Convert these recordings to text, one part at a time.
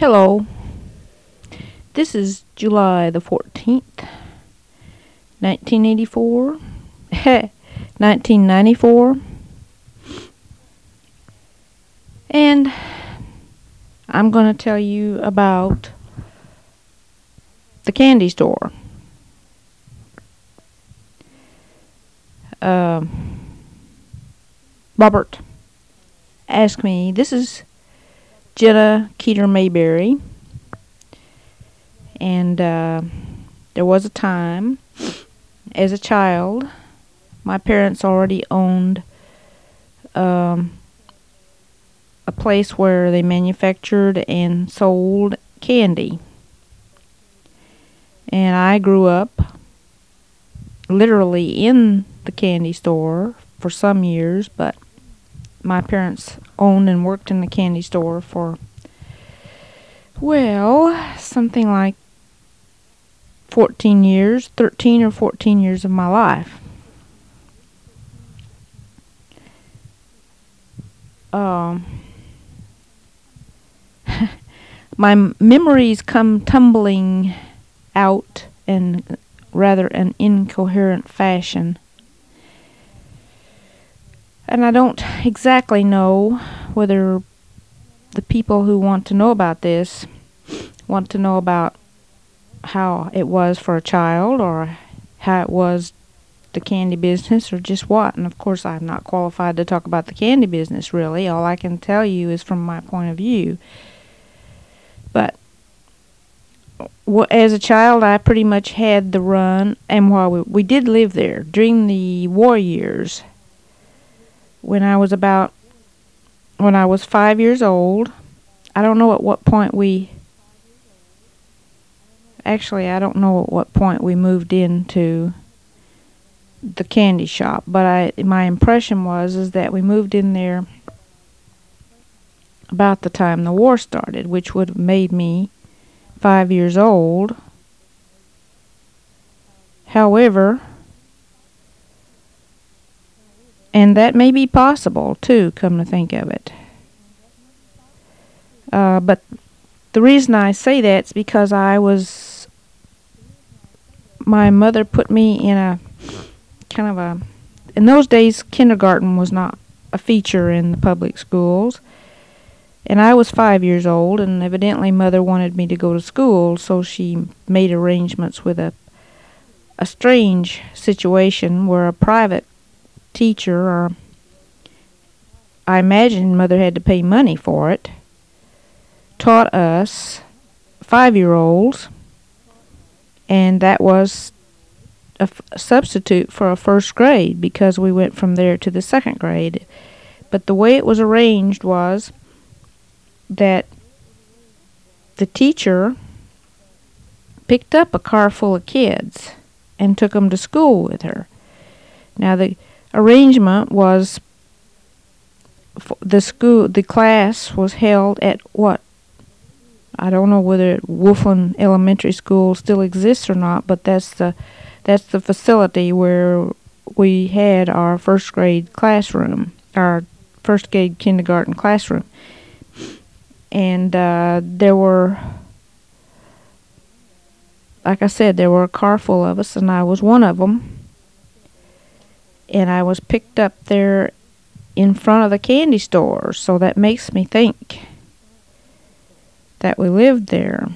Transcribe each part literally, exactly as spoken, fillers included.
Hello, this is July the fourteenth, nineteen eighty-four, nineteen ninety-four, and I'm going to tell you about the candy store. Uh, Robert asked me, this is Jenna Keeter Mayberry, and uh, there was a time, as a child, my parents already owned um, a place where they manufactured and sold candy. And I grew up literally in the candy store for some years, but my parents owned and worked in the candy store for, well, something like fourteen years, thirteen or fourteen years of my life. Um, my m- memories come tumbling out in rather an incoherent fashion. And I don't exactly know whether the people who want to know about this want to know about how it was for a child or how it was the candy business or just what. And of course I'm not qualified to talk about the candy business really. All I can tell you is from my point of view. But w- as a child I pretty much had the run, and while we, we did live there during the war years, when I was about, when I was five years old, I don't know at what point we, actually I don't know at what point we moved into the candy shop, but I, my impression was is that we moved in there about the time the war started, which would have made me five years old. However, and that may be possible, too, come to think of it. Uh, but the reason I say that is because I was... My mother put me in a kind of a... In those days, kindergarten was not a feature in the public schools. And I was five years old, and evidently Mother wanted me to go to school, so she made arrangements with a, a strange situation where a private teacher, or I imagine Mother had to pay money for it, taught us five-year-olds, and that was a, f- a substitute for a first grade because we went from there to the second grade. But the way it was arranged was that the teacher picked up a car full of kids and took them to school with her. Now the arrangement was the school, the class was held at what? I don't know whether Wolfland Elementary School still exists or not, but that's the that's the facility where we had our first grade classroom, our first grade kindergarten classroom. And uh, there were, like I said, there were a car full of us, and I was one of them. And I was picked up there in front of the candy store, so that makes me think that we lived there.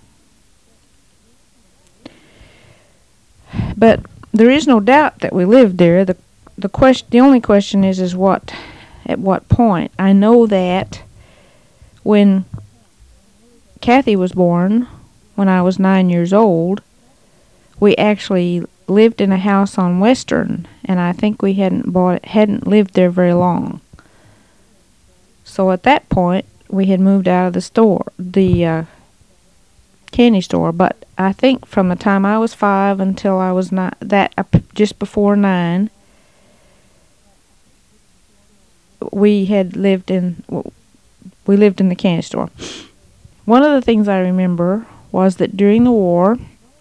But there is no doubt that we lived there. The the question, the only question is, is what, at what point. I know that when Kathy was born, when I was nine years old, we actually lived in a house on Western, and I think we hadn't bought hadn't lived there very long. So at that point, we had moved out of the store, the uh, candy store. But I think from the time I was five until I was not that uh, just before nine, we had lived in we lived in the candy store. One of the things I remember was that during the war,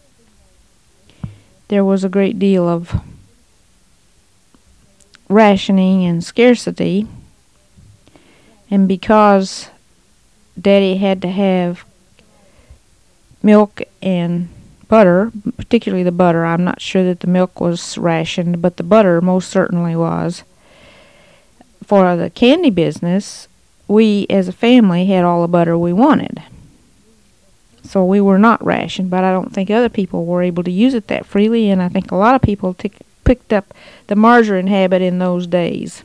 there was a great deal of rationing and scarcity, and because Daddy had to have milk and butter, particularly the butter. I'm not sure that the milk was rationed, but the butter most certainly was. For the candy business, we as a family had all the butter we wanted. So we were not rationed, but I don't think other people were able to use it that freely, and I think a lot of people t- picked up the margarine habit in those days.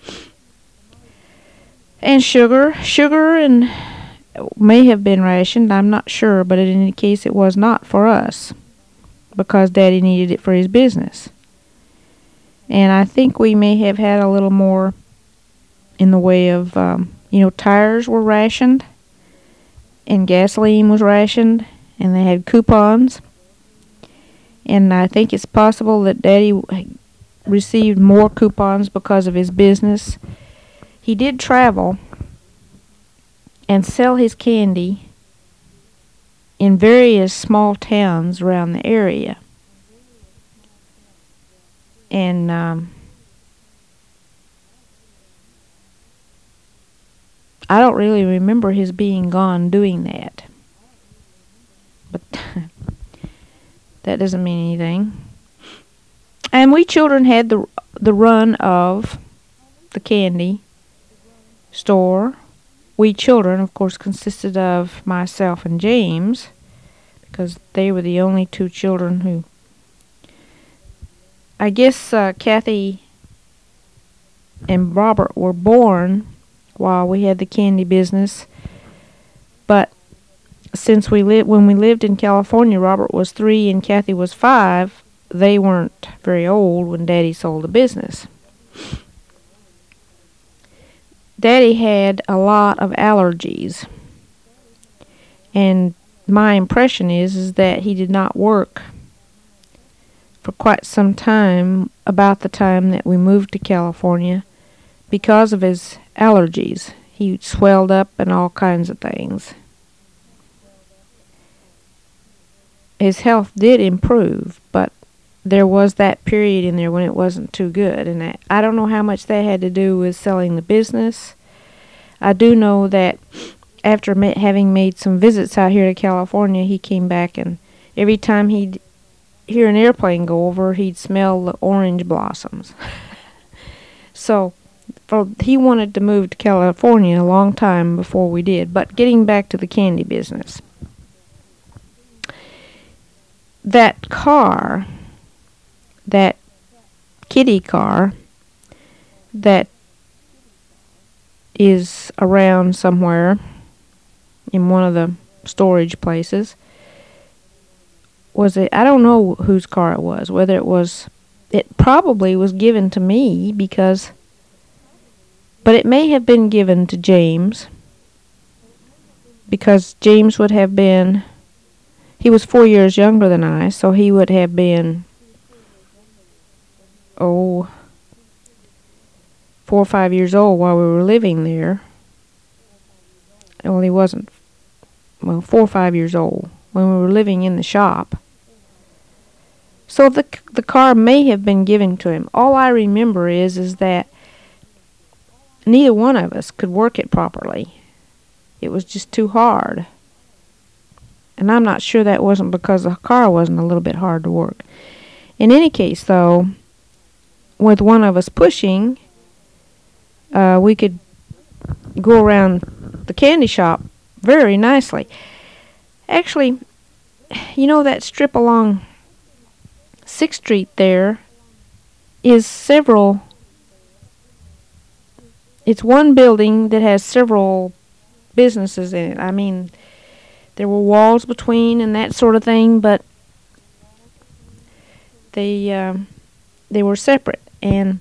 And sugar. Sugar and may have been rationed, I'm not sure, but in any case it was not for us because Daddy needed it for his business. And I think we may have had a little more in the way of, um, you know, tires were rationed and gasoline was rationed and they had coupons. And I think it's possible that Daddy received more coupons because of his business. He did travel and sell his candy in various small towns around the area. And um, I don't really remember his being gone doing that. But that doesn't mean anything. And we children had the the run of the candy store. We children, of course, consisted of myself and James, because they were the only two children who... I guess uh, Kathy and Robert were born while we had the candy business, but since we lived, when we lived in California, Robert was three and Kathy was five. They weren't very old when Daddy sold the business. Daddy had a lot of allergies, and my impression is, is that he did not work for quite some time about the time that we moved to California because of his allergies. He swelled up and all kinds of things. His health did improve, but there was that period in there when it wasn't too good, and I, I don't know how much that had to do with selling the business. I do know that after ma- having made some visits out here to California, he came back, and every time he'd hear an airplane go over, he'd smell the orange blossoms. So for, he wanted to move to California a long time before we did. But getting back to the candy business, that car, that kitty car that is around somewhere in one of the storage places, was it, I don't know whose car it was, whether it was, it probably was given to me because, but it may have been given to James, because James would have been, he was four years younger than I, so he would have been, oh, four or five years old while we were living there. Well, he wasn't, well, four or five years old when we were living in the shop. So the the car may have been given to him. All I remember is is that neither one of us could work it properly. It was just too hard. And I'm not sure that wasn't because the car wasn't a little bit hard to work. In any case, though, with one of us pushing, uh, we could go around the candy shop very nicely. Actually, you know that strip along sixth Street there is several, it's one building that has several businesses in it. I mean, there were walls between and that sort of thing, but they um, they were separate. And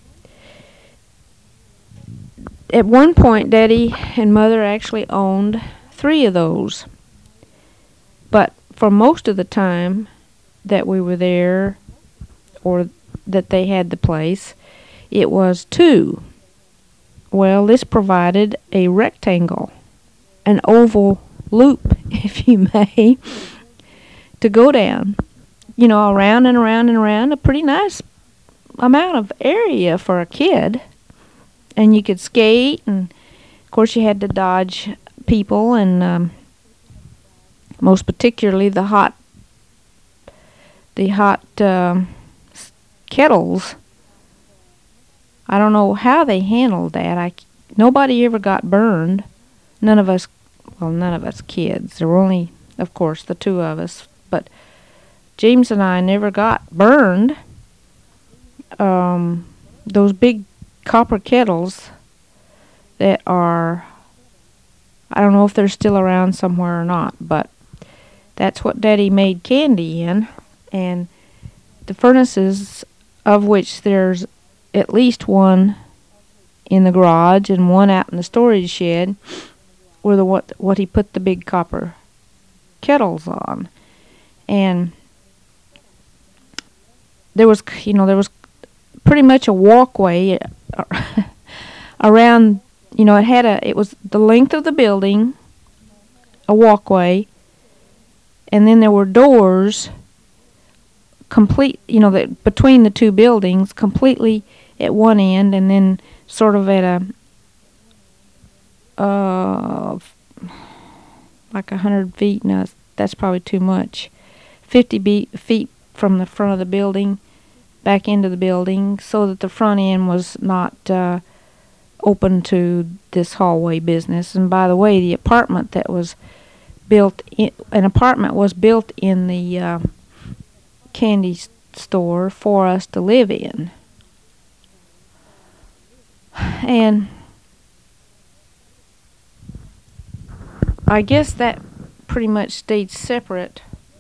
at one point, Daddy and Mother actually owned three of those. But for most of the time that we were there, or that they had the place, it was two. Well, this provided a rectangle, an oval loop, if you may, to go down, you know, around and around and around, a pretty nice amount of area for a kid. And you could skate, and of course you had to dodge people, and um, most particularly the hot, the hot um, kettles. I don't know how they handled that. I, nobody ever got burned. None of us, well, none of us kids. There were only, of course, the two of us. But James and I never got burned. Um, those big copper kettles that are, I don't know if they're still around somewhere or not, but that's what Daddy made candy in. And the furnaces, of which there's at least one in the garage and one out in the storage shed, were the what what he put the big copper kettles on. And there was, you know, there was pretty much a walkway around, you know, it had a, it was the length of the building, a walkway, and then there were doors complete, you know, that between the two buildings, completely at one end, and then sort of at a, uh, like a hundred feet, no, that's probably too much, fifty be- feet from the front of the building back into the building, so that the front end was not uh, open to this hallway business. And by the way, the apartment that was built in, an apartment was built in the uh, candy store for us to live in. And I guess that pretty much stayed separate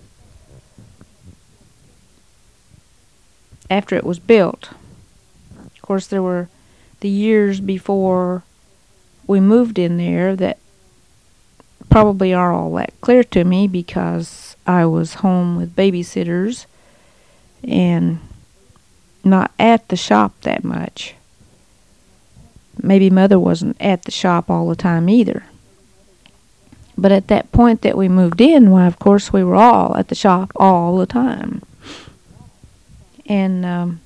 after it was built. Of course, there were the years before we moved in there that probably aren't all that clear to me, because I was home with babysitters and not at the shop that much. Maybe Mother wasn't at the shop all the time either. But at that point that we moved in, why, of course, we were all at the shop all the time. And um,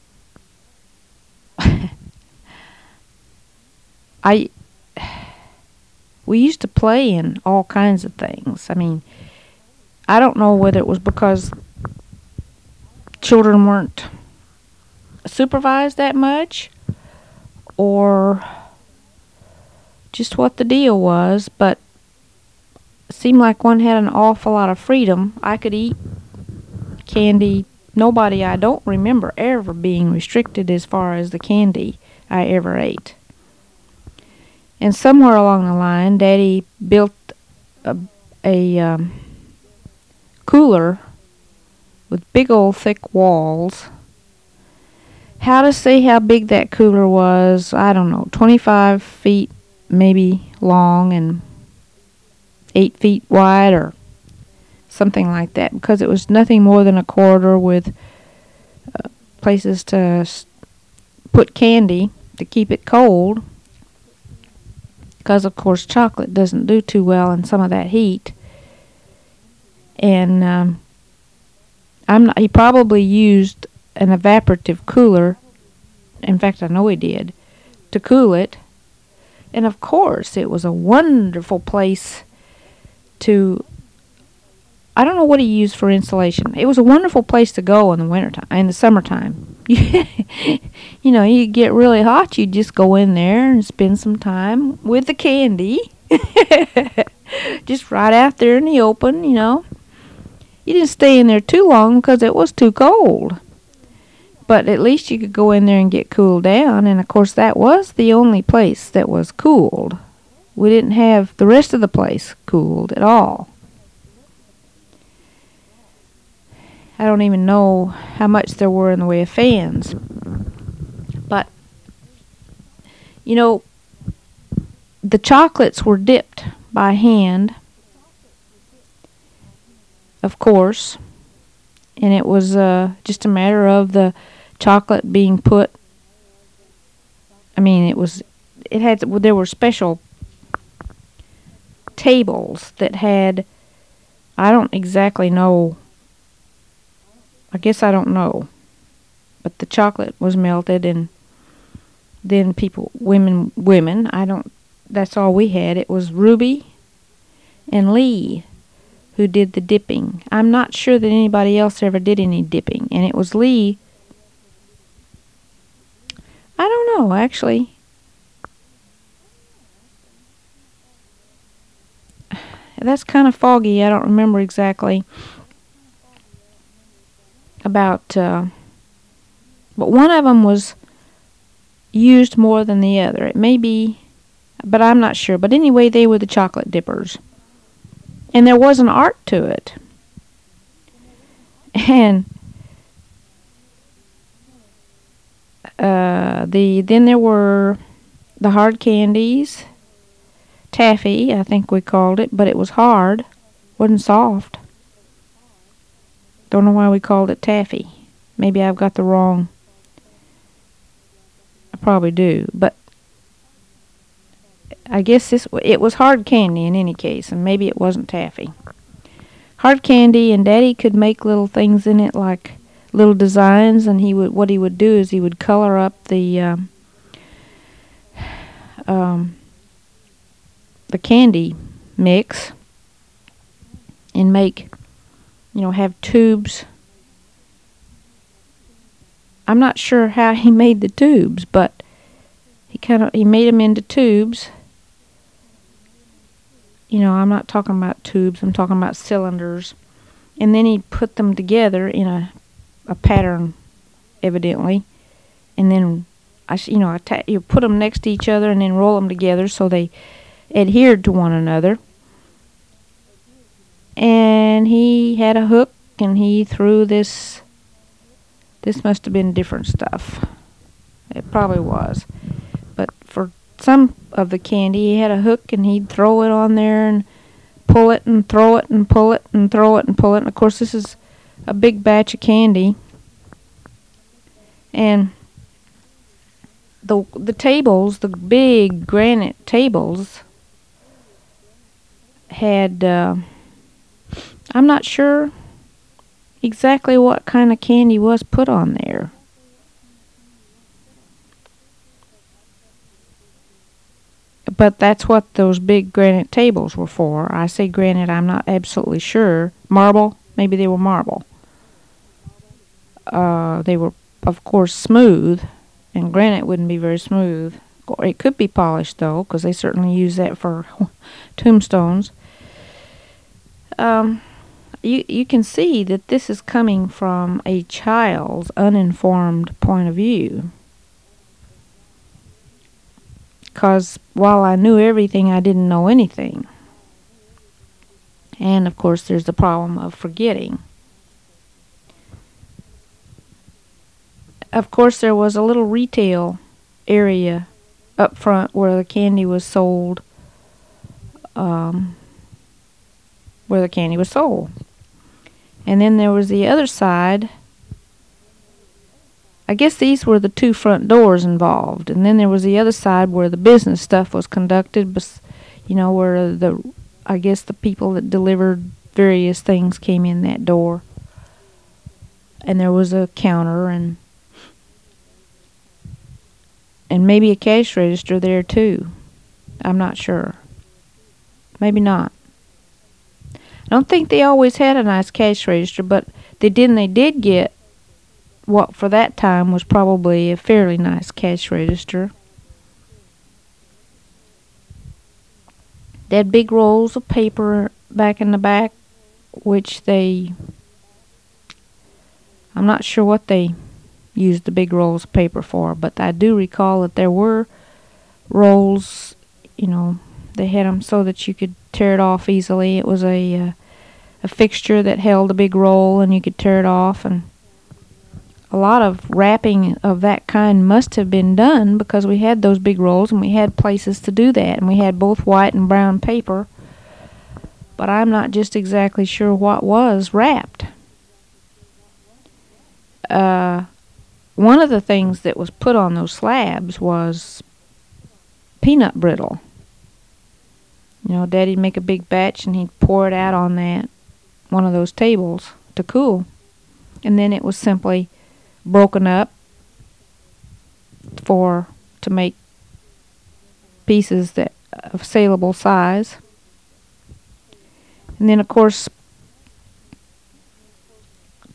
I, we used to play in all kinds of things. I mean, I don't know whether it was because children weren't supervised that much, or just what the deal was, but it seemed like one had an awful lot of freedom. I could eat candy. Nobody, I don't remember ever being restricted as far as the candy I ever ate. And somewhere along the line, Daddy built a, a um, cooler with big old thick walls. How to say how big that cooler was, I don't know, twenty-five feet maybe long and eight feet wide or something like that, because it was nothing more than a corridor with uh, places to s- put candy to keep it cold, because of course chocolate doesn't do too well in some of that heat. And um, I'm not, he probably used an evaporative cooler, in fact I know he did, to cool it. And of course it was a wonderful place to, I don't know what he used for insulation. It was a wonderful place to go in the wintertime, in the summertime. You know, you get really hot, you just go in there and spend some time with the candy. Just right out there in the open, you know. You didn't stay in there too long because it was too cold. But at least you could go in there and get cooled down. And of course that was the only place that was cooled. We didn't have the rest of the place cooled at all. I don't even know how much there were in the way of fans. But, you know, the chocolates were dipped by hand, of course. And it was uh, just a matter of the chocolate being put. I mean, it was, it had, there were special tables that had, I don't exactly know, I guess I don't know, but the chocolate was melted, and then people, women, women, I don't, that's all we had. It was Ruby and Lee who did the dipping. I'm not sure that anybody else ever did any dipping, and it was Lee. I don't know, actually. That's kind of foggy. I don't remember exactly about, uh, but one of them was used more than the other. It may be, but I'm not sure. But anyway, they were the chocolate dippers. And there was an art to it. And uh, the then there were the hard candies, taffy, I think we called it, but it was hard, wasn't soft. Don't know why we called it taffy. Maybe I've got the wrong. I probably do, but I guess this it was hard candy in any case, and maybe it wasn't taffy. Hard candy, and Daddy could make little things in it, like little designs, and he would what he would do is he would color up the um, um, the candy mix and make, you know, have tubes. I'm not sure how he made the tubes, but he kind of he made them into tubes. You know, I'm not talking about tubes, I'm talking about cylinders. And then he put them together in a a pattern, evidently. And then, I, you know, atta- you put them next to each other and then roll them together so they adhered to one another. And he had a hook, and he threw this. This must have been different stuff. It probably was. But for some of the candy, he had a hook, and he'd throw it on there and pull it and throw it and pull it and throw it and pull it. And of course, this is a big batch of candy. And the the tables, the big granite tables, had, uh, I'm not sure exactly what kind of candy was put on there. But that's what those big granite tables were for. I say granite, I'm not absolutely sure. Marble? Maybe they were marble. Uh, they were, of course, smooth, and granite wouldn't be very smooth. Or it could be polished, though, because they certainly use that for tombstones. Um, you, you can see that this is coming from a child's uninformed point of view. Because while I knew everything, I didn't know anything. And, of course, there's the problem of forgetting. Of course, there was a little retail area up front where the candy was sold. Um, where the candy was sold. And then there was the other side. I guess these were the two front doors involved. And then there was the other side where the business stuff was conducted, bes- you know, where the, I guess the people that delivered various things came in that door. And there was a counter and and maybe a cash register there too. I'm not sure. Maybe not. I don't think they always had a nice cash register, but they did and they did get what for that time was probably a fairly nice cash register. They had big rolls of paper back in the back, which they, I'm not sure what they used the big rolls of paper for, but I do recall that there were rolls, you know, they had them so that you could tear it off easily. It was a, uh, a fixture that held a big roll and you could tear it off, and a lot of wrapping of that kind must have been done because we had those big rolls and we had places to do that, and we had both white and brown paper, but I'm not just exactly sure what was wrapped. Uh, one of the things that was put on those slabs was peanut brittle. You know, Daddy'd make a big batch and he'd pour it out on that, one of those tables to cool. And then it was simply broken up for to make pieces that of saleable size. And then, of course,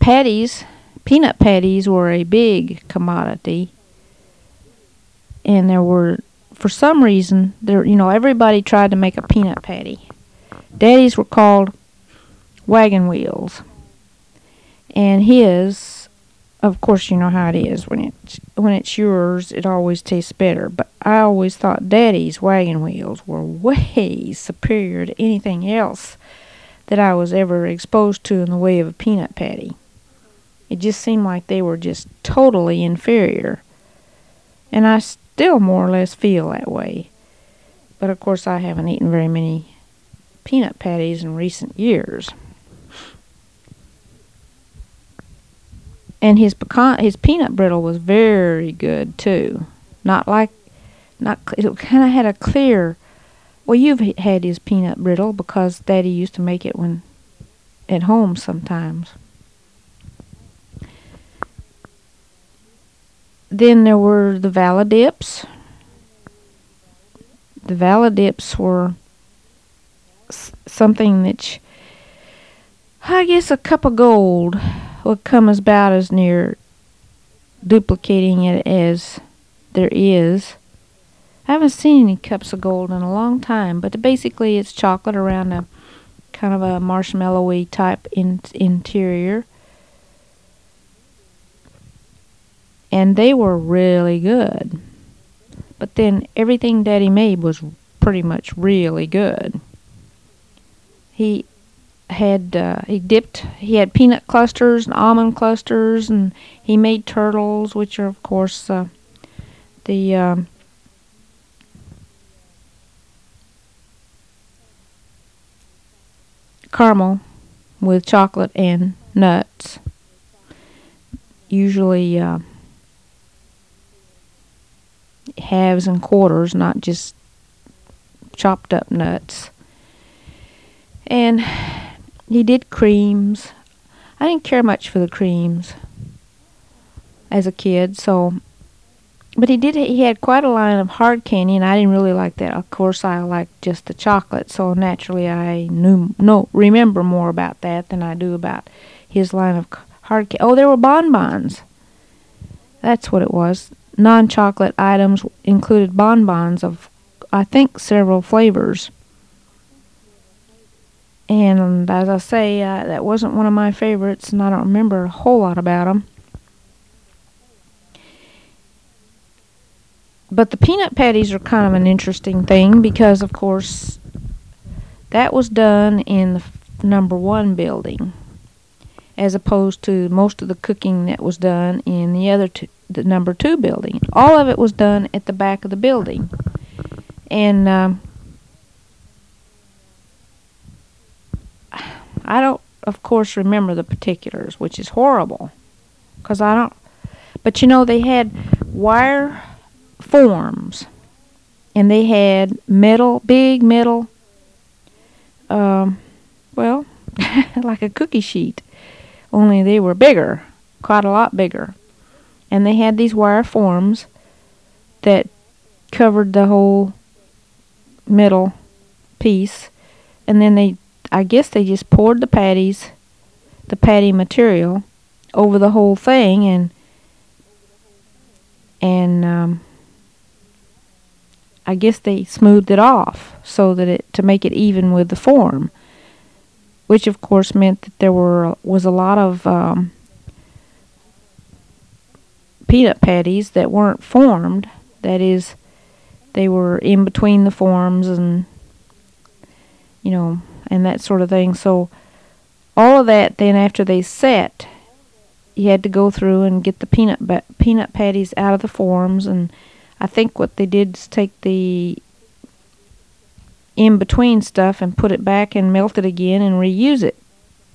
patties, peanut patties were a big commodity. And there were, for some reason, there you know, everybody tried to make a peanut patty. Daddy's were called wagon wheels. And his, of course, you know how it is. When it's, when it's yours, it always tastes better. But I always thought Daddy's wagon wheels were way superior to anything else that I was ever exposed to in the way of a peanut patty. It just seemed like they were just totally inferior. And I still more or less feel that way. But of course I haven't eaten very many peanut patties in recent years. And his pecan, his peanut brittle was very good too. Not like, not it kind of had a clear. Well, you've had his peanut brittle because Daddy used to make it when at home sometimes. Then there were the Valadips. The Valadips were s- something that, I guess, a cup of gold would come about as near duplicating it as there is. I haven't seen any cups of gold in a long time, but basically it's chocolate around a kind of a marshmallowy type in- interior. And they were really good. But then everything Daddy made was pretty much really good. He had uh, he dipped he had peanut clusters and almond clusters, and he made turtles, which are of course uh, the um, caramel with chocolate and nuts. Usually uh, halves and quarters, not just chopped up nuts. And he did creams. I didn't care much for the creams as a kid, so but he did he had quite a line of hard candy, and I didn't really like that. Of course I liked just the chocolate, so naturally I knew no remember more about that than I do about his line of hard candy. Oh, there were bonbons. That's what it was. Non-chocolate items included bonbons of, I think, several flavors. And as I say, uh, that wasn't one of my favorites, and I don't remember a whole lot about them. But the peanut patties are kind of an interesting thing because, of course, that was done in the f- number one building, as opposed to most of the cooking that was done in the other two, the number two building. All of it was done at the back of the building. And um, I don't, of course, remember the particulars, which is horrible, because I don't. But you know, they had wire forms, and they had metal, big metal, um, well, like a cookie sheet, only they were bigger, quite a lot bigger. And they had these wire forms that covered the whole middle piece, and then they I guess they just poured the patties, the patty material, over the whole thing, and and um, I guess they smoothed it off so that it to make it even with the form, which of course meant that there were was a lot of um, peanut patties that weren't formed. That is, they were in between the forms, and you know. And that sort of thing. So all of that, then after they set, you had to go through and get the peanut ba- peanut patties out of the forms. And I think what they did is take the in-between stuff and put it back and melt it again and reuse it.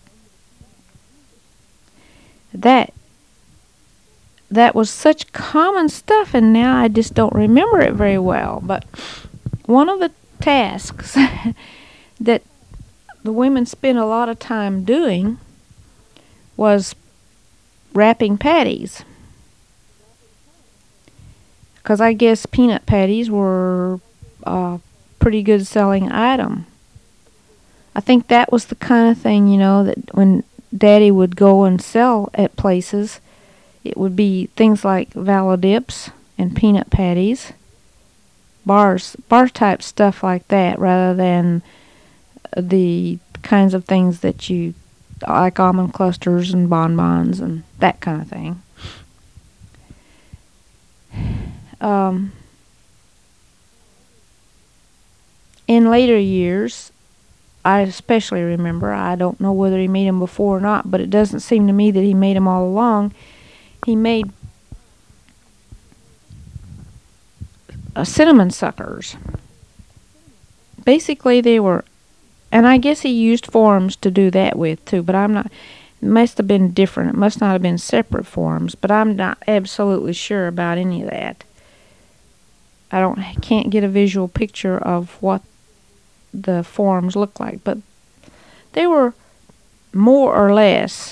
That that was such common stuff, and now I just don't remember it very well. But one of the tasks that the women spent a lot of time doing was wrapping patties. Because I guess peanut patties were a pretty good selling item. I think that was the kind of thing, you know, that when Daddy would go and sell at places, it would be things like Valadips and peanut patties, bars, bar type stuff like that, rather than the kinds of things that you like, almond clusters and bonbons and that kind of thing. Um, in later years, I especially remember, I don't know whether he made them before or not, but it doesn't seem to me that he made them all along. He made uh, cinnamon suckers. Basically, they were, and I guess he used forms to do that with too, but I'm not, it must have been different. It must not have been separate forms, but I'm not absolutely sure about any of that. I don't can't get a visual picture of what the forms look like, but they were more or less,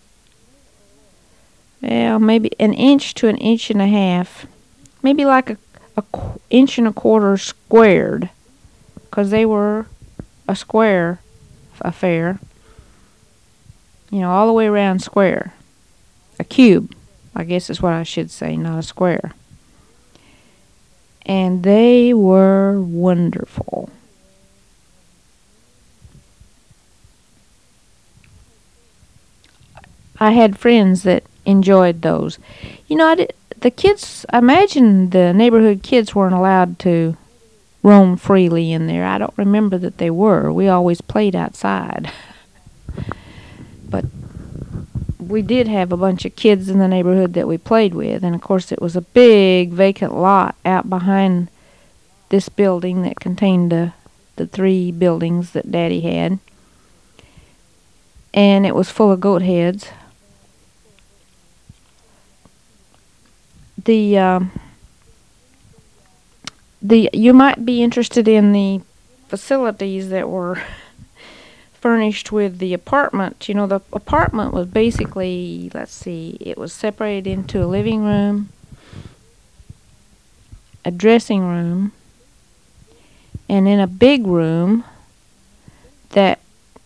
well, maybe an inch to an inch and a half, maybe like a, a qu- inch and a quarter squared, because they were a square affair, you know, all the way around square, a cube, I guess is what I should say, not a square. And they were wonderful. I had friends that enjoyed those. You know, I did, the kids, I imagine the neighborhood kids weren't allowed to roam freely in there. I don't remember that they were. We always played outside. But we did have a bunch of kids in the neighborhood that we played with, and of course it was a big vacant lot out behind this building that contained the, the three buildings that Daddy had. And it was full of goat heads. The, um, the, you might be interested in the facilities that were furnished with the apartment. You know, the apartment was basically, let's see, it was separated into a living room, a dressing room, and in a big room that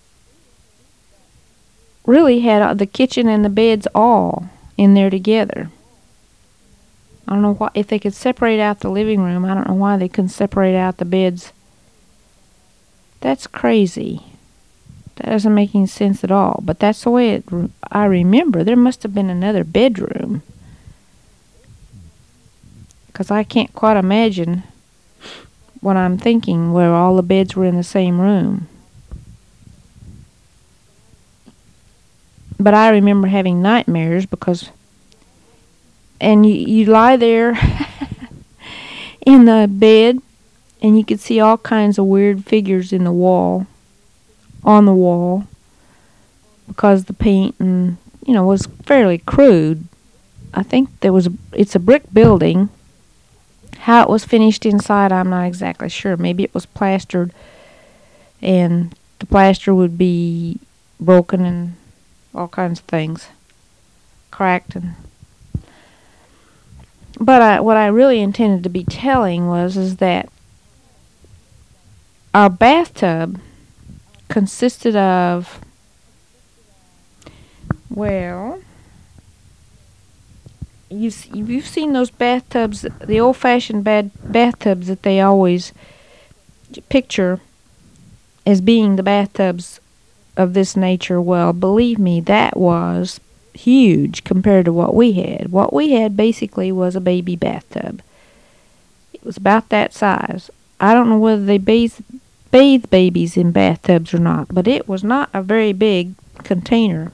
really had the kitchen and the beds all in there together. I don't know why, if they could separate out the living room, I don't know why they couldn't separate out the beds. That's crazy. That doesn't make any sense at all, but that's the way it, I remember. There must have been another bedroom, because I can't quite imagine what I'm thinking, where all the beds were in the same room. But I remember having nightmares because, and you, you lie there in the bed, and you could see all kinds of weird figures in the wall, on the wall, because the paint and, you know, was fairly crude. I think there was, a, it's a brick building. How it was finished inside, I'm not exactly sure. Maybe it was plastered, and the plaster would be broken and all kinds of things, cracked. And but I, what I really intended to be telling was is that our bathtub consisted of, well, you've, you've seen those bathtubs, the old-fashioned bad bathtubs that they always picture as being the bathtubs of this nature. Well, believe me, that was huge compared to what we had. What we had basically was a baby bathtub. It was about that size. I don't know whether they bathe, bathe babies in bathtubs or not, but it was not a very big container.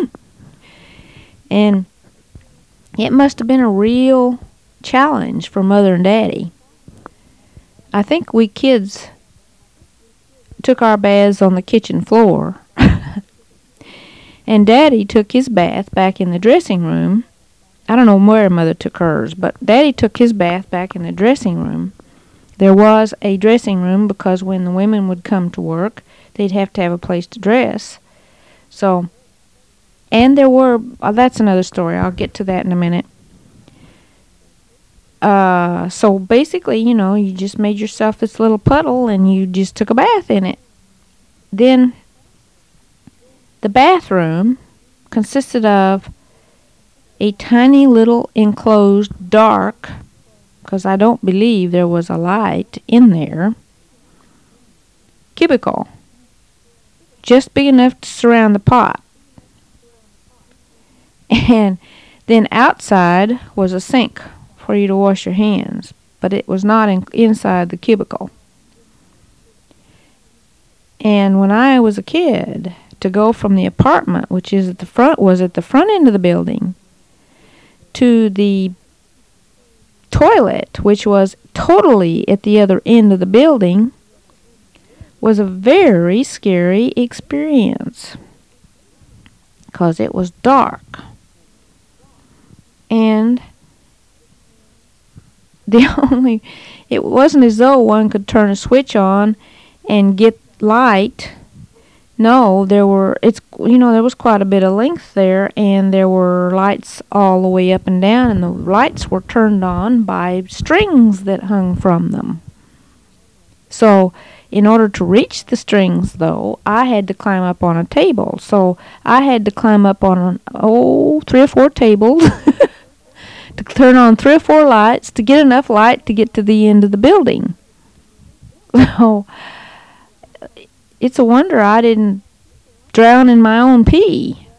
And it must have been a real challenge for Mother and Daddy. I think we kids took our baths on the kitchen floor. And Daddy took his bath back in the dressing room. I don't know where Mother took hers, but Daddy took his bath back in the dressing room. There was a dressing room because when the women would come to work, they'd have to have a place to dress. So, and there were, uh, that's another story. I'll get to that in a minute. Uh, so basically, you know, you just made yourself this little puddle and you just took a bath in it. Then the bathroom consisted of a tiny little enclosed dark, because I don't believe there was a light in there, cubicle, just big enough to surround the pot. And then outside was a sink for you to wash your hands, but it was not in, inside the cubicle. And when I was a kid, to go from the apartment, which is at the front, was at the front end of the building, to the toilet, which was totally at the other end of the building, was a very scary experience, because it was dark. And the only, it wasn't as though one could turn a switch on and get light. No, there were, it's, you know, there was quite a bit of length there, and there were lights all the way up and down, and the lights were turned on by strings that hung from them. So, in order to reach the strings, though, I had to climb up on a table. So, I had to climb up on, oh, three or four tables to turn on three or four lights to get enough light to get to the end of the building. So, it's a wonder I didn't drown in my own pee.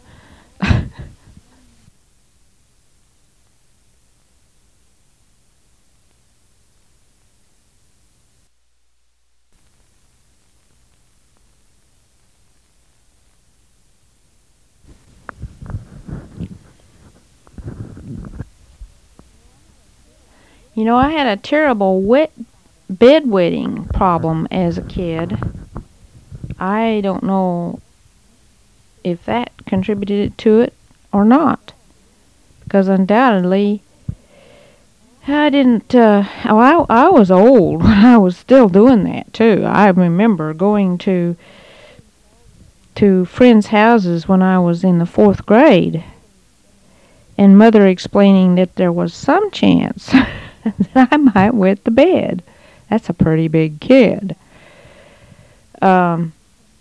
You know, I had a terrible wet bedwetting problem as a kid. I don't know if that contributed to it or not, because undoubtedly I didn't, uh, oh, I, I was old when I was still doing that too. I remember going to to friends' houses when I was in the fourth grade, and Mother explaining that there was some chance that I might wet the bed. That's a pretty big kid. Um,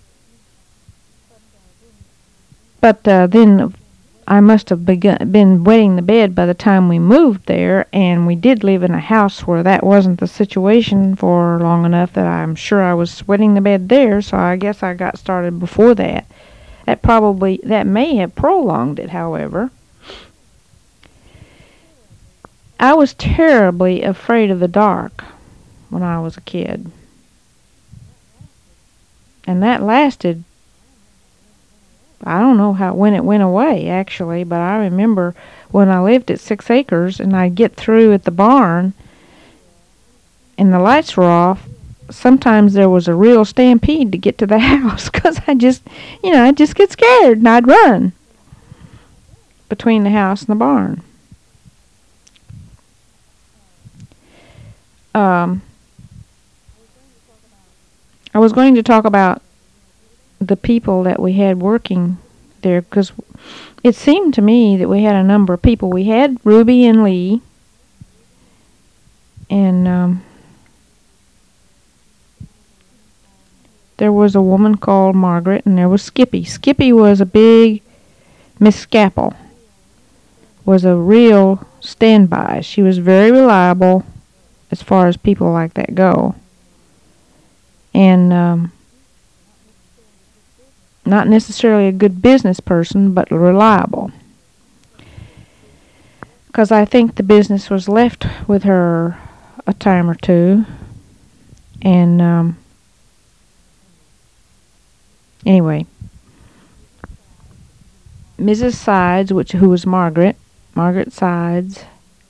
but uh, then I must have begun, been wetting the bed by the time we moved there, and we did live in a house where that wasn't the situation for long enough that I'm sure I was wetting the bed there, so I guess I got started before that. That probably, that may have prolonged it, however. I was terribly afraid of the dark when I was a kid. And that lasted, I don't know how when it went away, actually, but I remember when I lived at Six Acres and I'd get through at the barn and the lights were off, sometimes there was a real stampede to get to the house, because I just, you know, I'd just get scared and I'd run between the house and the barn. Um, I was going to talk about the people that we had working there, because it seemed to me that we had a number of people. We had Ruby and Lee, and um, there was a woman called Margaret, and there was Skippy. Skippy was a big, Miss Scapple was a real standby. She was very reliable as far as people like that go. And um, not necessarily a good business person, but reliable. Because I think the business was left with her a time or two. And um, anyway, Missus Sides, which who was Margaret, Margaret Sides,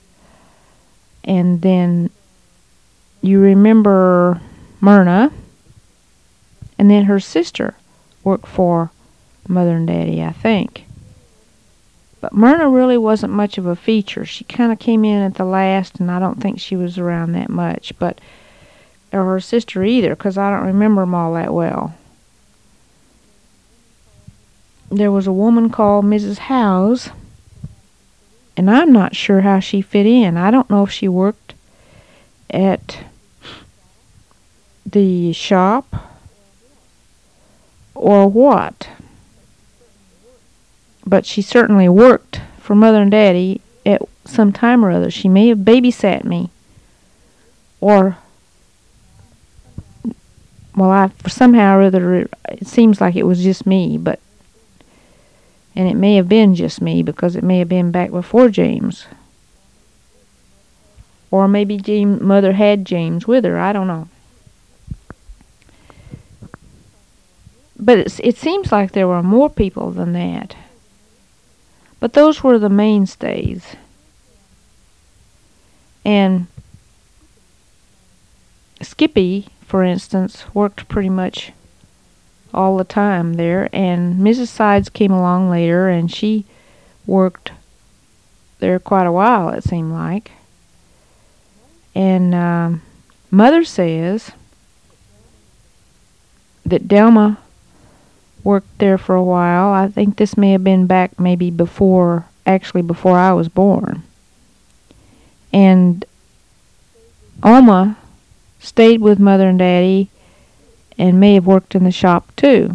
and then you remember Myrna, and then her sister worked for Mother and Daddy, I think. But Myrna really wasn't much of a feature. She kind of came in at the last, and I don't think she was around that much. But or her sister either, because I don't remember them all that well. There was a woman called Missus Howes, and I'm not sure how she fit in. I don't know if she worked at the shop or what. but she certainly worked for Mother and Daddy at some time or other. She may have babysat me, or, well, I for somehow or other, it, it seems like it was just me, but, and it may have been just me because it may have been back before James. Or maybe James, Mother had James with her. I don't know. But it's, it seems like there were more people than that. But those were the mainstays. And Skippy, for instance, worked pretty much all the time there. And Missus Sides came along later, and she worked there quite a while, it seemed like. And um, Mother says that Delma worked there for a while. I think this may have been back maybe before, actually before I was born. And Oma stayed with Mother and Daddy and may have worked in the shop too.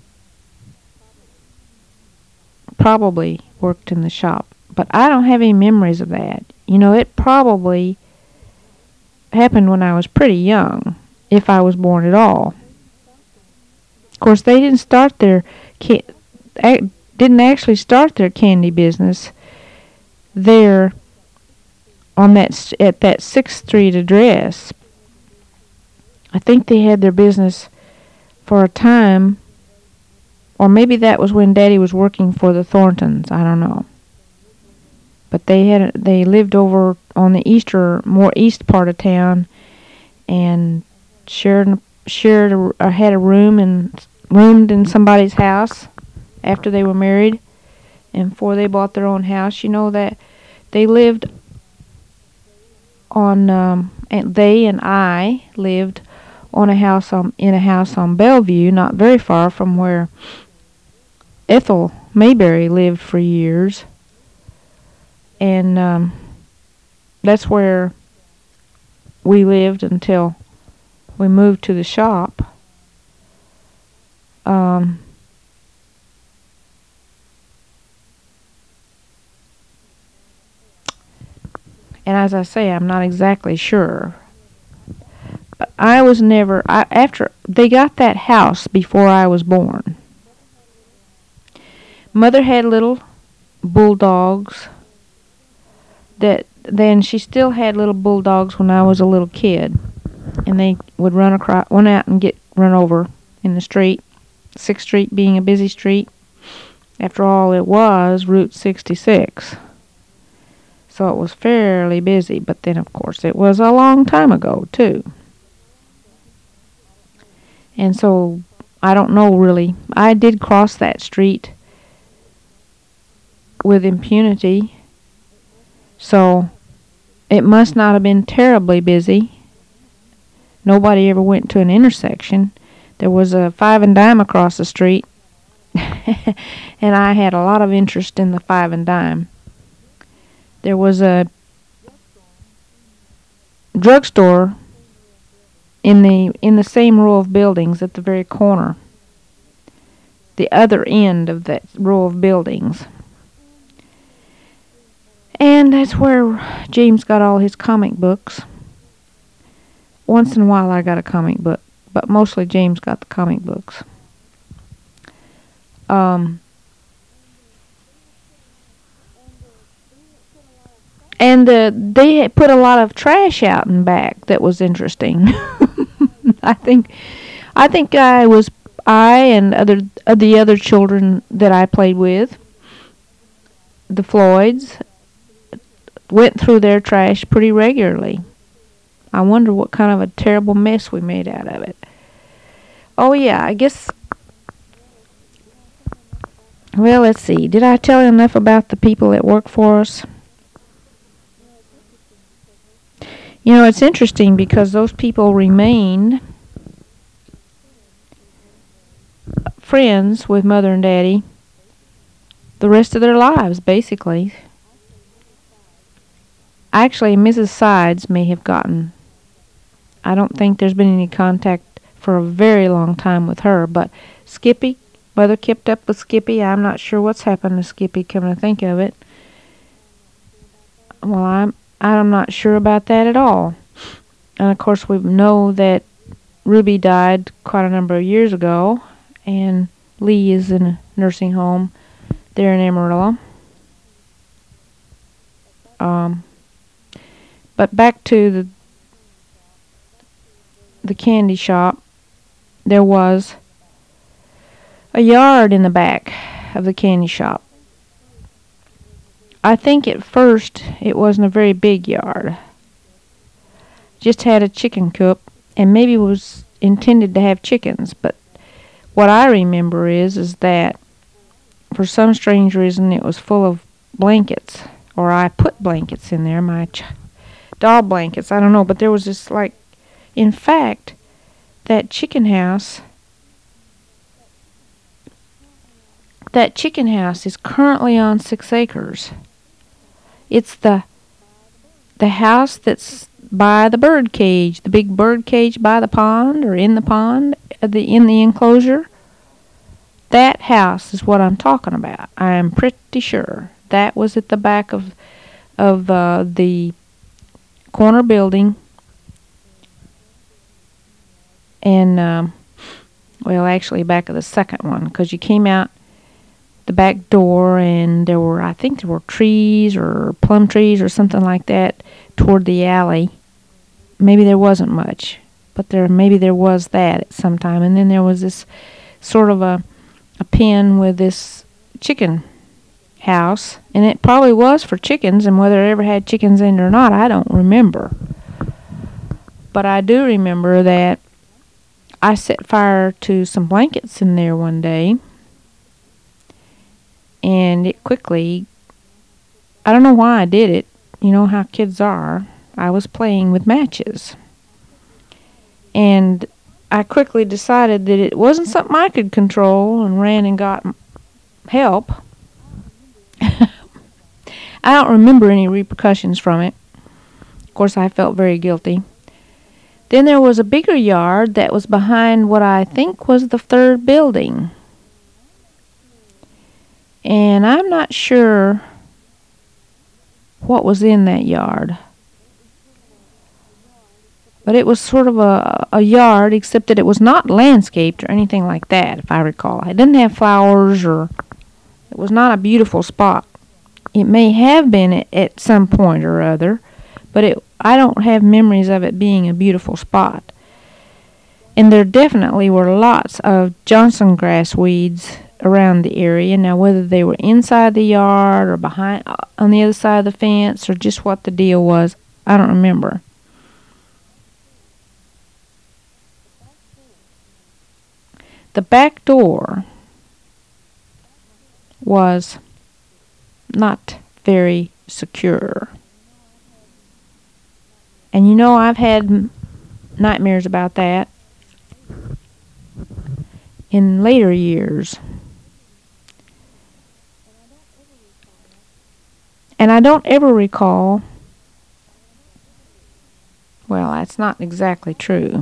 Probably worked in the shop. But I don't have any memories of that. You know, it probably happened when I was pretty young, if I was born at all. Of course, they didn't start their ca- ac- didn't actually start their candy business there on that st- at that Sixth Street address. I think they had their business for a time, or maybe that was when Daddy was working for the Thorntons. I don't know. But they had they lived over on the easter, more east part of town, and shared shared a, or had a room and roomed in somebody's house after they were married, and before they bought their own house. You know that they lived on, um, and they and I lived on a house on in a house on Bellevue, not very far from where Ethel Mayberry lived for years. And um, that's where we lived until we moved to the shop. Um, and as I say, I'm not exactly sure. But I was never, I, after, they got that house before I was born. Mother had little bulldogs. That then she still had little bulldogs when I was a little kid, and they would run across, run out and get run over in the street. Sixth Street being a busy street. After all, it was Route sixty-six, so it was fairly busy. But then, of course, it was a long time ago too, and so I don't know really. I did cross that street with impunity. So, it must not have been terribly busy. Nobody ever went to an intersection. There was a five and dime across the street, and I had a lot of interest in the five and dime. There was a drugstore in the in the same row of buildings at the very corner, the other end of that row of buildings. And that's where James got all his comic books. Once in a while I got a comic book, but mostly James got the comic books. Um, and uh, they had put a lot of trash out in back that was interesting. I think, I think I was I and other uh, the other children that I played with, the Floyds, went through their trash pretty regularly. I wonder what kind of a terrible mess we made out of it. Oh yeah, I guess, well, let's see. Did I tell you enough about the people that work for us? You know, it's interesting because those people remained friends with Mother and Daddy the rest of their lives, basically. Actually, Missus Sides may have gotten, I don't think there's been any contact for a very long time with her, but Skippy Mother kept up with Skippy. I'm not sure what's happened to Skippy, come to think of it. Well, I'm I'm not sure about that at all. And of course, we know that Ruby died quite a number of years ago, and Lee is in a nursing home there in Amarillo. Um, but back to the the candy shop, there was a yard in the back of the candy shop. I think at first it wasn't a very big yard. Just had a chicken coop, and maybe was intended to have chickens, but what I remember is is that for some strange reason it was full of blankets, or I put blankets in there, my ch- doll blankets, I don't know, but there was this, like, in fact, that chicken house, that chicken house is currently on six acres. It's the, the house that's by the bird cage, the big bird cage by the pond, or in the pond, uh, the in the enclosure. That house is what I'm talking about. I am pretty sure that was at the back of of uh, the corner building, and um, well, actually back of the second one, because you came out the back door, and there were, I think there were trees or plum trees or something like that toward the alley. Maybe there wasn't much, but there maybe there was that at some time. And then there was this sort of a a pen with this chicken house, and it probably was for chickens, and whether it ever had chickens in it or not, I don't remember. But I do remember that I set fire to some blankets in there one day, and it quickly, I don't know why I did it. You know how kids are. I was playing with matches. And I quickly decided that it wasn't something I could control, and ran and got help. I don't remember any repercussions from it. Of course, I felt very guilty. Then there was a bigger yard that was behind what I think was the third building. And I'm not sure what was in that yard. But it was sort of a, a yard, except that it was not landscaped or anything like that, if I recall. It didn't have flowers, or it was not a beautiful spot. It may have been at, at some point or other, but it, I don't have memories of it being a beautiful spot. And there definitely were lots of Johnson grass weeds around the area. Now, whether they were inside the yard or behind, on the other side of the fence, or just what the deal was, I don't remember. The back door was not very secure. And you know, I've had nightmares about that in later years. And I don't ever recall, well, that's not exactly true.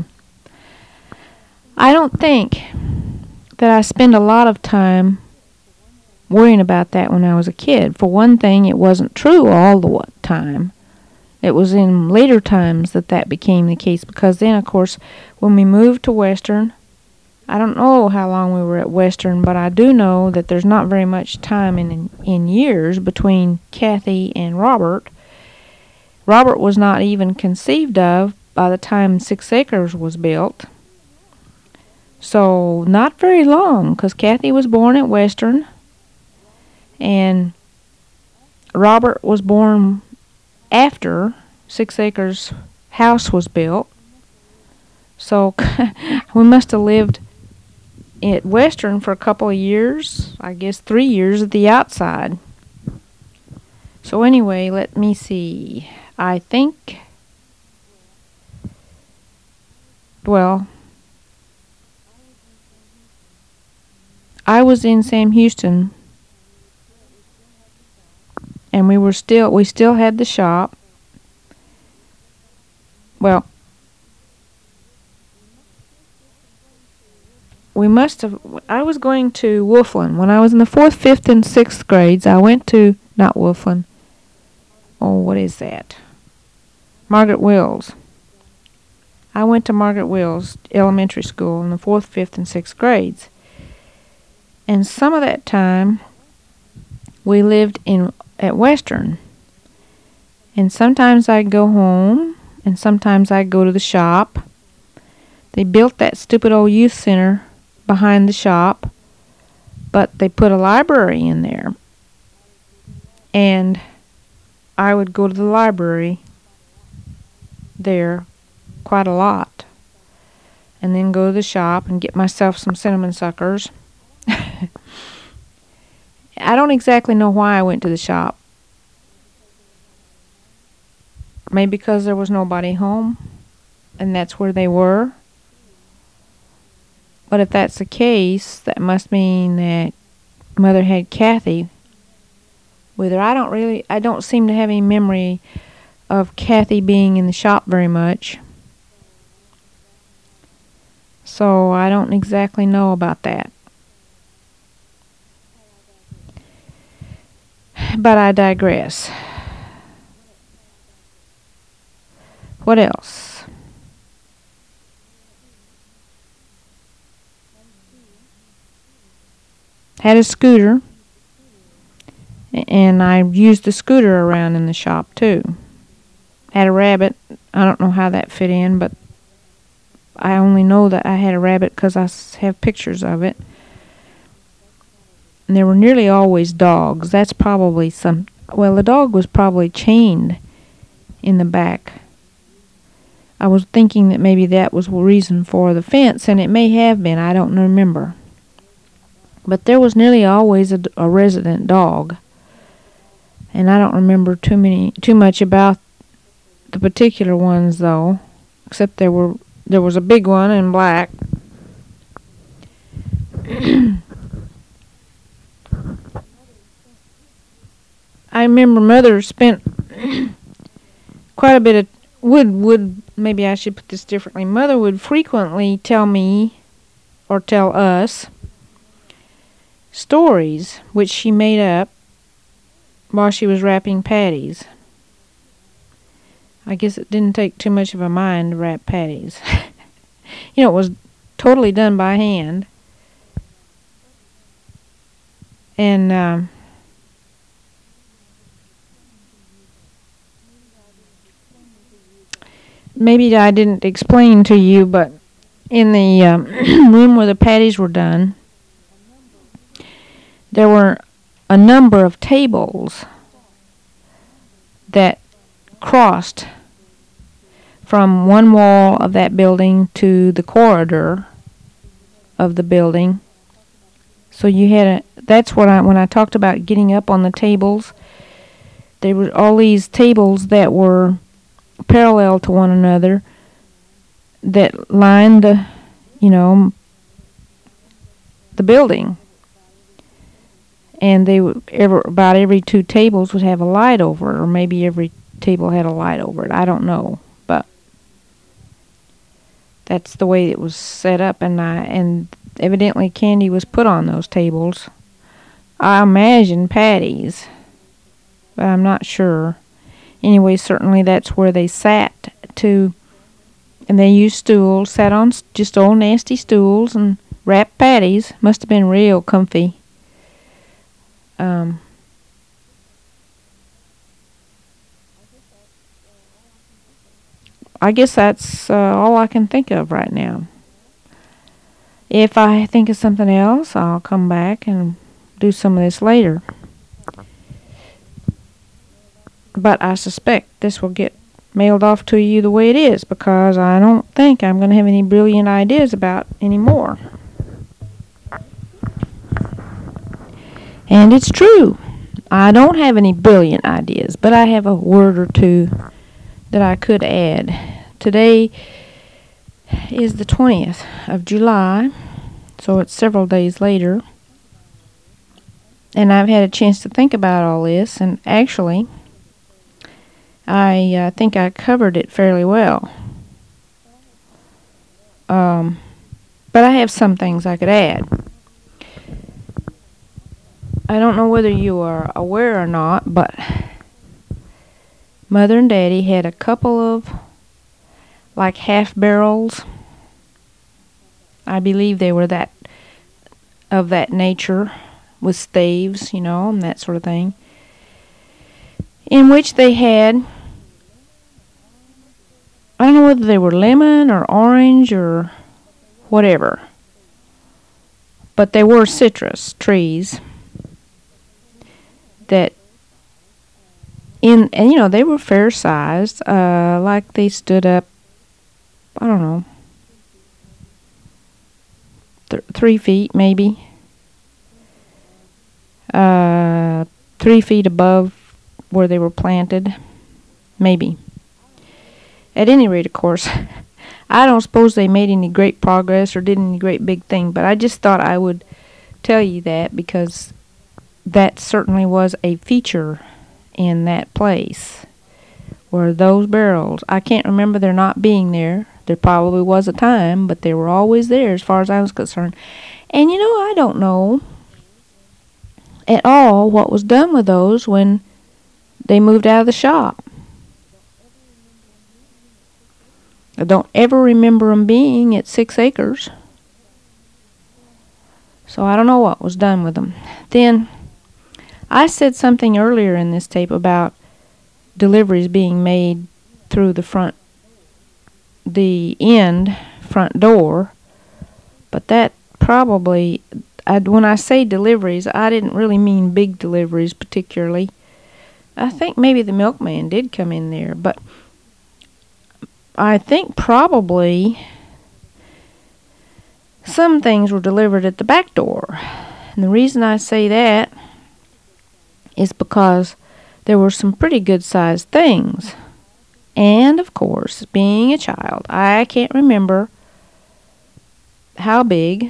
I don't think that I spend a lot of time worrying about that when I was a kid. For one thing, it wasn't true all the time. It was in later times that that became the case, because then, of course, when we moved to Western, I don't know how long we were at Western, but I do know that there's not very much time in in years between Kathy and Robert. Robert was not even conceived of by the time Six Acres was built. So, not very long, because Kathy was born at Western, and Robert was born after Six Acres house was built. So, we must have lived at Western for a couple of years, I guess three years at the outside. So anyway, let me see. I think, well, I was in Sam Houston, and we were still, we still had the shop. Well, we must have, I was going to Wolfland. When I was in the fourth, fifth, and sixth grades, I went to, not Wolfland, oh, what is that? Margaret Wills. I went to Margaret Wills Elementary School in the fourth, fifth, and sixth grades. And some of that time, we lived in at Western. And sometimes I'd go home, and sometimes I'd go to the shop. They built that stupid old youth center behind the shop, but they put a library in there. And I would go to the library there quite a lot, and then go to the shop and get myself some cinnamon suckers. I don't exactly know why I went to the shop. Maybe because there was nobody home, and that's where they were. But if that's the case, that must mean that Mother had Kathy with her. I don't really, I don't seem to have any memory of Kathy being in the shop very much. So I don't exactly know about that. But I digress. What else? Had a scooter, and I used the scooter around in the shop too. Had a rabbit. I don't know how that fit in, but I only know that I had a rabbit because I have pictures of it. And there were nearly always dogs. That's probably some... Well, the dog was probably chained in the back. I was thinking that maybe that was the reason for the fence, and it may have been. I don't remember. But there was nearly always a, a resident dog. And I don't remember too many, too much about the particular ones, though. Except there were... There was a big one in black. I remember Mother spent quite a bit of... Would, would, maybe I should put this differently. Mother would frequently tell me, or tell us, stories which she made up while she was wrapping patties. I guess it didn't take too much of a mind to wrap patties. You know, it was totally done by hand. And um, maybe I didn't explain to you, but in the um, room where the patties were done, there were a number of tables that crossed from one wall of that building to the corridor of the building. So you had a, that's what I, when I talked about getting up on the tables, there were all these tables that were parallel to one another that lined the, you know, the building. And they would, ever, about every two tables would have a light over it, or maybe every table had a light over it. I don't know, but that's the way it was set up, and I, and evidently candy was put on those tables. I imagine patties, but I'm not sure. Anyway, certainly that's where they sat to, and they used stools, sat on just old nasty stools and wrapped patties. Must have been real comfy. Um, I guess that's uh, all I can think of right now. If I think of something else, I'll come back and do some of this later. But I suspect this will get mailed off to you the way it is, because I don't think I'm going to have any brilliant ideas about anymore. And it's true. I don't have any brilliant ideas, but I have a word or two that I could add. Today is the twentieth of July, so it's several days later. And I've had a chance to think about all this, and actually, I uh, think I covered it fairly well. Um, But I have some things I could add. I don't know whether you are aware or not, but Mother and Daddy had a couple of like half barrels. I believe they were that of that nature, with staves, you know, and that sort of thing, in which they had, I don't know whether they were lemon or orange or whatever, but they were citrus trees that in, and you know, they were fair sized, uh, like they stood up, I don't know, th- three feet maybe, uh, three feet above where they were planted, maybe. At any rate, of course, I don't suppose they made any great progress or did any great big thing, but I just thought I would tell you that because that certainly was a feature in that place, were those barrels. I can't remember there not being there. There probably was a time, but they were always there as far as I was concerned. And you know, I don't know at all what was done with those when they moved out of the shop. I don't ever remember them being at six acres. So I don't know what was done with them. Then I said something earlier in this tape about deliveries being made through the front, the end front door, but that probably, I, when I say deliveries, I didn't really mean big deliveries particularly. I think maybe the milkman did come in there, but I think probably some things were delivered at the back door. And the reason I say that is because there were some pretty good-sized things. And, of course, being a child, I can't remember how big,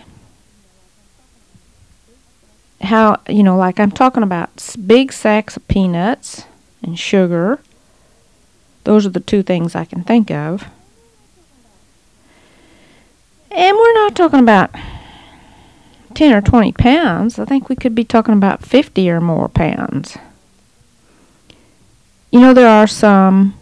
how, you know, like I'm talking about big sacks of peanuts and sugar. Those are the two things I can think of. And we're not talking about ten or twenty pounds. I think we could be talking about fifty or more pounds. You know, there are some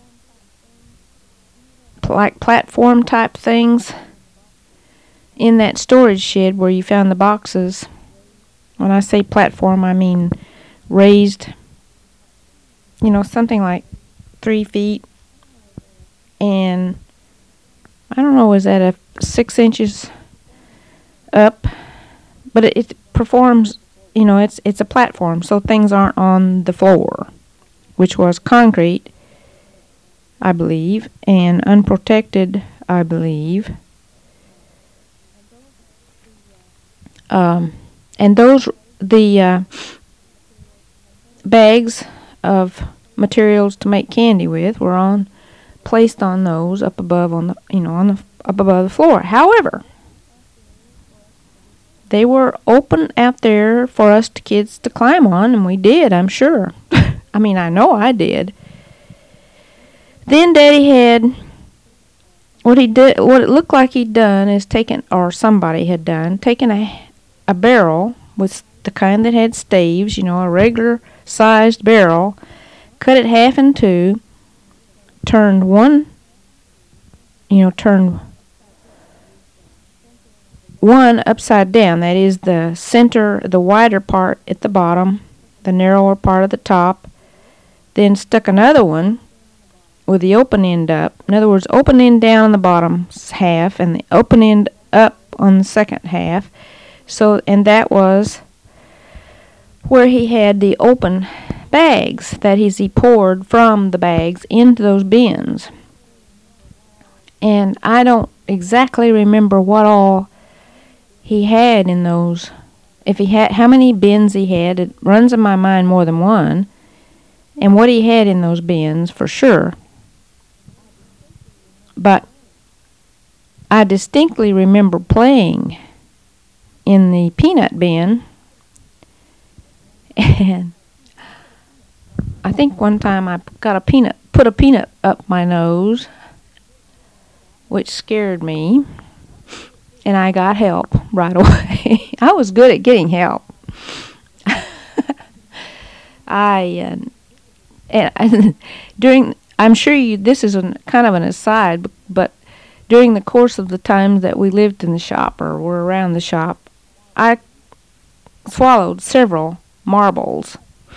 like platform type things in that storage shed where you found the boxes. When I say platform, I mean raised, you know, something like three feet. And I don't know, is that a six inches up? But it, it performs, you know, it's it's a platform, so things aren't on the floor, which was concrete, I believe, and unprotected, I believe. Um, and those, the uh, bags of materials to make candy with were on, placed on those up above on the, you know, on the up above the floor. However, they were open out there for us to kids to climb on, and we did, I'm sure. I mean, I know I did. Then Daddy had, what he did, what it looked like he'd done is taken, or somebody had done, taken a, a barrel with the kind that had staves, you know, a regular sized barrel, cut it half in two, turned one, you know, turned one upside down, that is the center, the wider part at the bottom, the narrower part at the top, then stuck another one with the open end up. In other words, open end down on the bottom half and the open end up on the second half. So, and that was where he had the open bags. That is, he poured from the bags into those bins. And I don't exactly remember what all he had in those. If he had, how many bins he had, it runs in my mind more than one. And what he had in those bins, for sure. But I distinctly remember playing in the peanut bin. And I think one time I got a peanut, put a peanut up my nose, which scared me. and I got help right away. I was good at getting help. I uh, and, and during I'm sure you this is an, kind of an aside, but during the course of the time that we lived in the shop or were around the shop, I swallowed several marbles.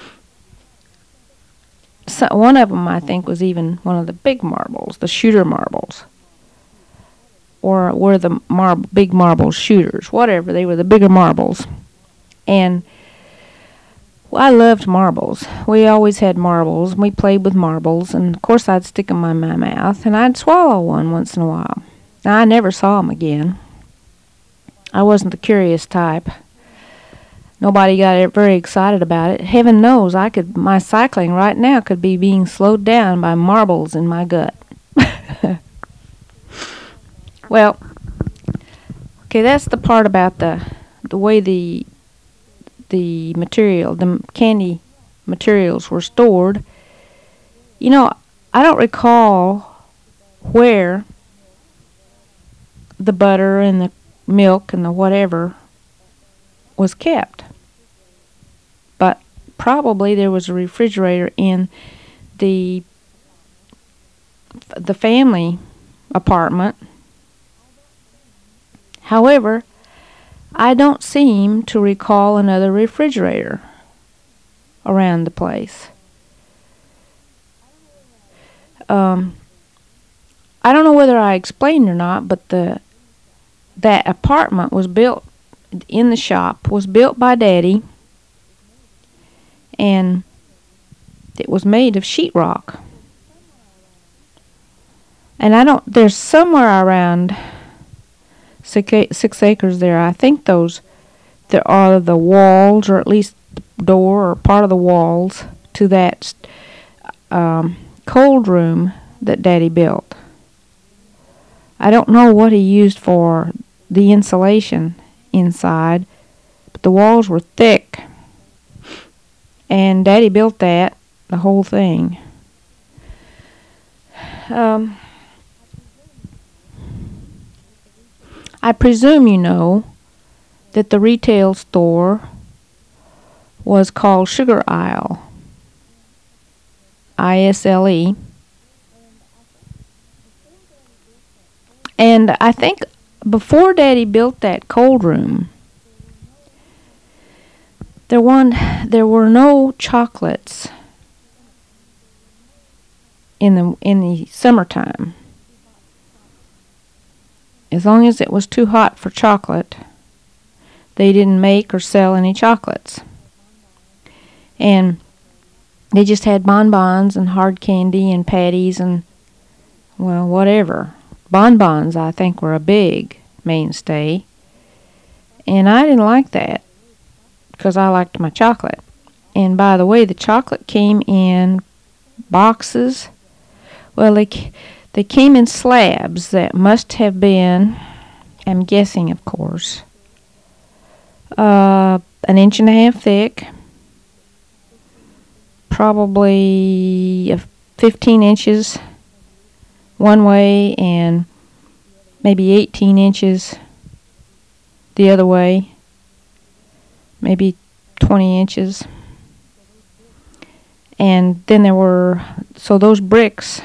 So one of them, I think, was even one of the big marbles, the shooter marbles, or were the mar- big marble shooters, whatever. They were the bigger marbles, and well, I loved marbles. We always had marbles, and we played with marbles, and of course I'd stick them in my mouth, and I'd swallow one once in a while. Now, I never saw them again. I wasn't the curious type. Nobody got very excited about it. Heaven knows I could. My cycling right now could be being slowed down by marbles in my gut. Well, okay, that's the part about the the way the the material, the candy materials were stored. You know, I don't recall where the butter and the milk and the whatever was kept. But probably there was a refrigerator in the the family apartment. However, I don't seem to recall another refrigerator around the place. Um, I don't know whether I explained or not, but the that apartment was built in the shop, was built by Daddy, and it was made of sheetrock. And I don't, there's somewhere around six, six acres there. I think those, there are the walls, or at least the door or part of the walls to that um, cold room that Daddy built. I don't know what he used for the insulation inside, but the walls were thick, and Daddy built that, the whole thing. Um, I presume you know that the retail store was called Sugar Isle, I S L E, and I think before Daddy built that cold room, there one there were no chocolates in the in the summertime. As long as it was too hot for chocolate, they didn't make or sell any chocolates. And they just had bonbons and hard candy and patties and, well, whatever. Bonbons, I think, were a big mainstay. And I didn't like that because I liked my chocolate. And by the way, the chocolate came in boxes. Well, they, they came in slabs that must have been, I'm guessing, of course, uh, an inch and a half thick, probably fifteen inches one way and maybe eighteen inches the other way, maybe twenty inches. And then there were, so those bricks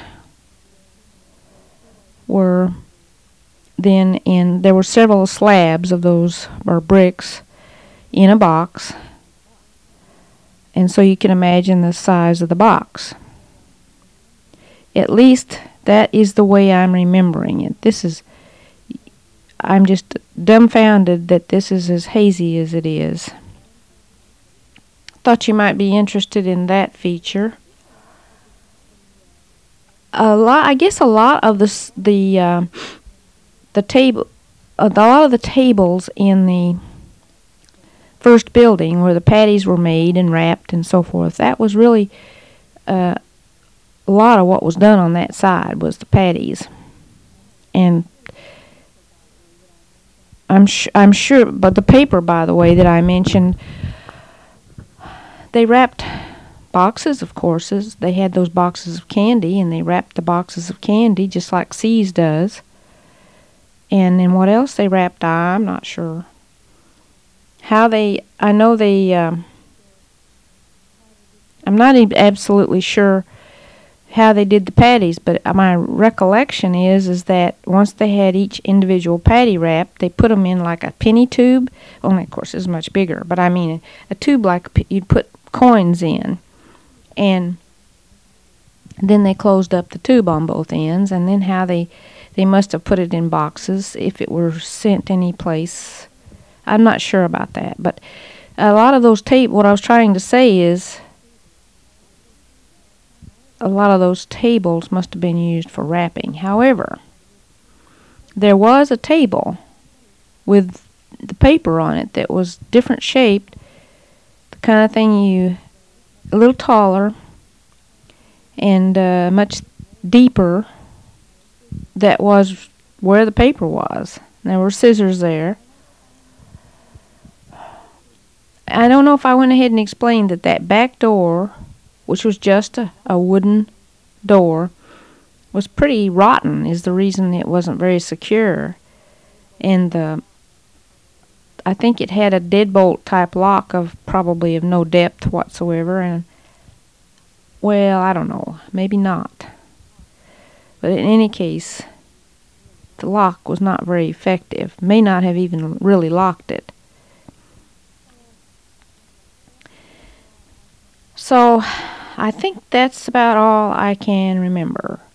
were then in, there were several slabs of those, or bricks, in a box. And so you can imagine the size of the box. At least that is the way I'm remembering it. This is, I'm just dumbfounded that this is as hazy as it is. Thought you might be interested in that feature. A lot, I guess, a lot of the the uh, the table, a lot of the tables in the first building where the patties were made and wrapped and so forth, that was really uh, a lot of what was done on that side was the patties. And I'm sh- I'm sure, but the paper, by the way, that I mentioned, they wrapped boxes of courses. They had those boxes of candy, and they wrapped the boxes of candy just like See's does. And then what else they wrapped, I'm not sure. How they, I know they, um, I'm not even absolutely sure how they did the patties, but my recollection is is that once they had each individual patty wrapped, they put them in like a penny tube. Only, of course, it's much bigger, but I mean a tube like you'd put coins in, and then they closed up the tube on both ends, and then how they they must have put it in boxes if it were sent any place. I'm not sure about that, but a lot of those tape. What I was trying to say is, a lot of those tables must have been used for wrapping. However, there was a table with the paper on it that was different shaped, the kind of thing you, a little taller and uh, much deeper. That was where the paper was. There were scissors there. I don't know if I went ahead and explained that that back door, which was just a, a wooden door, was pretty rotten, is the reason it wasn't very secure. And the, I think it had a deadbolt type lock of probably of no depth whatsoever. And, well, I don't know, maybe not. But in any case, the lock was not very effective. May not have even really locked it. So, I think that's about all I can remember.